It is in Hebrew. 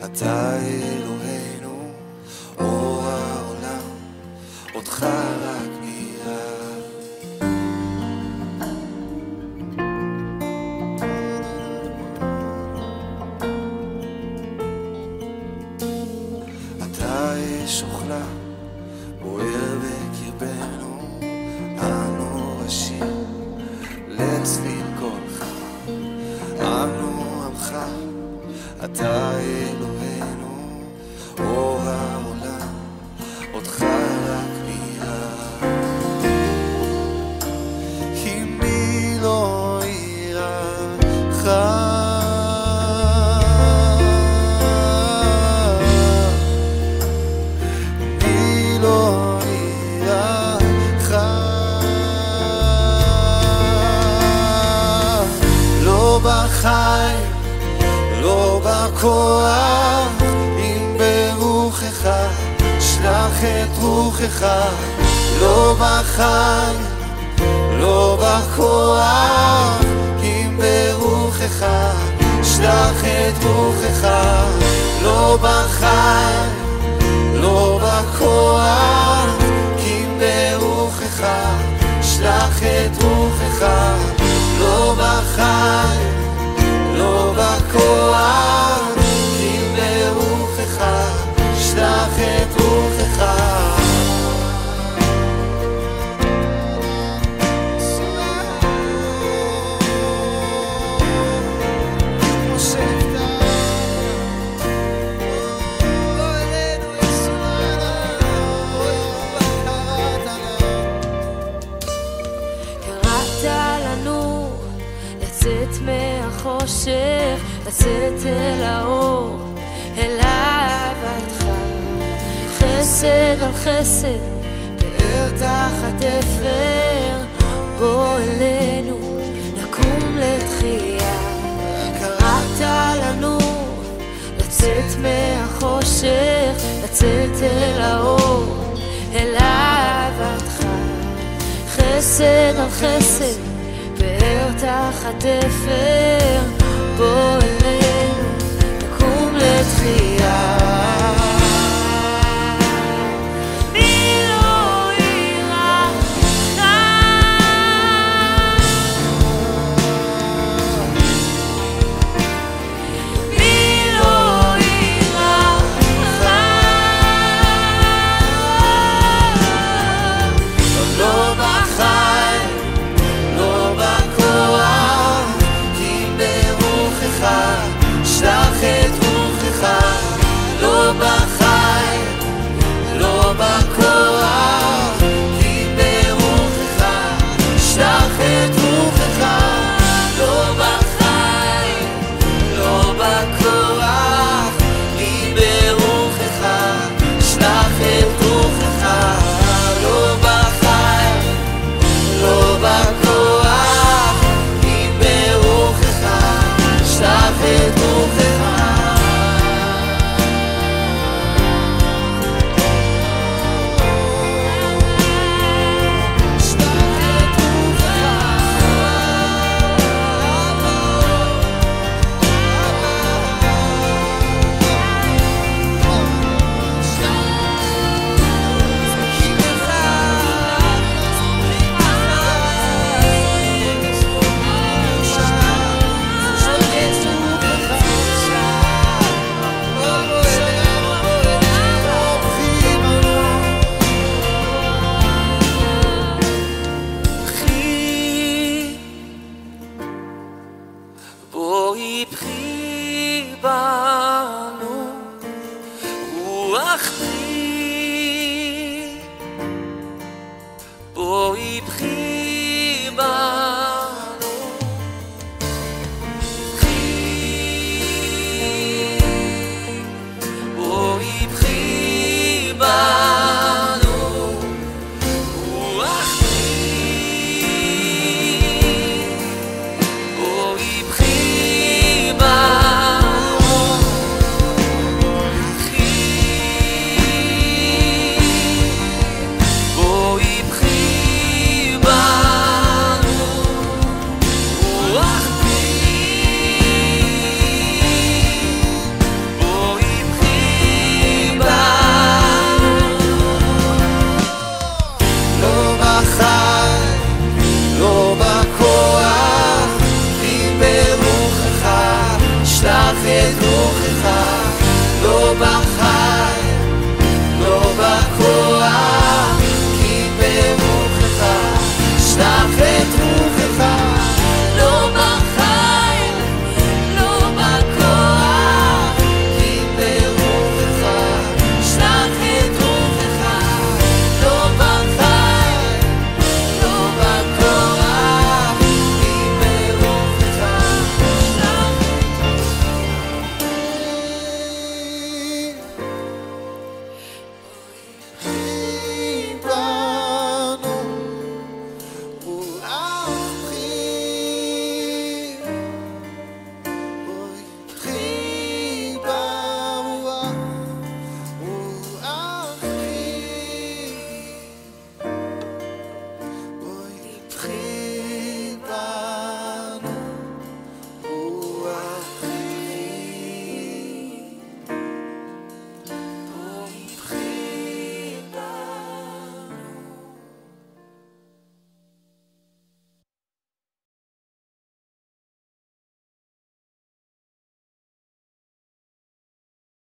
אתה אלוהינו, אור העולם, אותך רק נראה. אתה אש אוכלה, בוער בקרבנו, אנו השיר לצליל קולך, אנו עמך, אתה אלוהינו, אור העולם, אותך רק נראה. כי מי לא יראך, מי לא יראך, לא בחיים, לא בכוח, אם ברוחך, שלח את רוחך. לא בחיים, לא בכוח, אם ברוחך, שלח את רוחך. לא בחיים, לא בכוח, אם ברוחך, שלח את רוחך. לא בחיים, לא בכוח, אם ברוחך, שלח את רוחך. מהחושך, לצאת אל האור, אל אהבתך. חסד על חסד, פאר תחת אפר, בוא אלינו, נקום לתחייה. קראת לנו לצאת מהחושך, לצאת אל האור, אל אהבתך. חסד על חסד, פאר תחת אפר, בוא אלינו, נקום לתחייה. שלח את רוחך, לא בחיים, לא בכוח, כי ברוחך, שלח את רוחך. לא בחיים, לא בכוח, כי ברוחך, שלח את רוחך. לא בחיים, לא בכוח, כי ברוחך, שלח את רוחך. בואי בחי בנו, רוח פרי, בואי בחי בנו, בואי בחי בנו, רוח פרי, בואי בחי בנו. את רוחך